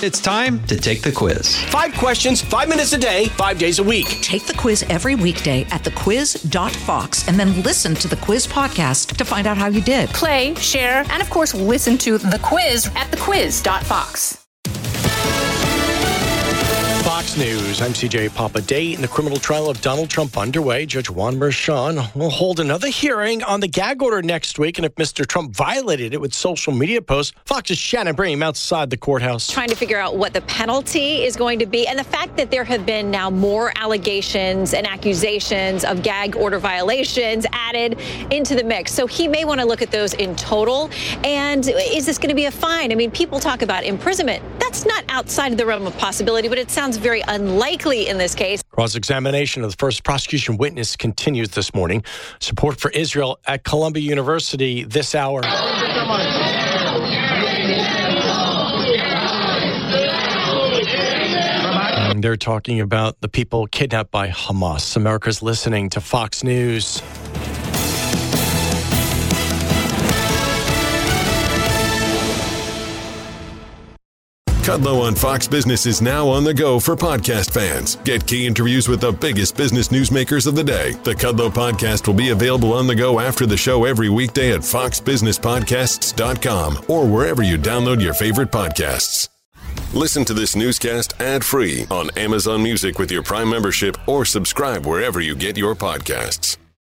It's time to take the quiz. 5 questions, 5 minutes a day, 5 days a week. Take the quiz every weekday at thequiz.fox and then listen to the quiz podcast to find out how you did. Play, share, and of course, listen to the quiz at thequiz.fox. Fox News, I'm CJ Papa. Day in the criminal trial of Donald Trump underway. Judge Juan Merchan will hold another hearing on the gag order next week. And if Mr. Trump violated it with social media posts, Fox's Shannon Bream outside the courthouse. Trying to figure out what the penalty is going to be. And the fact that there have been now more allegations and accusations of gag order violations added into the mix. So he may want to look at those in total. And is this going to be a fine? I mean, people talk about imprisonment. That's not outside of the realm of possibility, but it sounds very unlikely in this case. Cross-examination of the first prosecution witness continues this morning. Support for Israel at Columbia University this hour. And they're talking about the people kidnapped by Hamas. America's listening to Fox News. Kudlow on Fox Business is now on the go for podcast fans. Get key interviews with the biggest business newsmakers of the day. The Kudlow podcast will be available on the go after the show every weekday at foxbusinesspodcasts.com or wherever you download your favorite podcasts. Listen to this newscast ad-free on Amazon Music with your Prime membership or subscribe wherever you get your podcasts.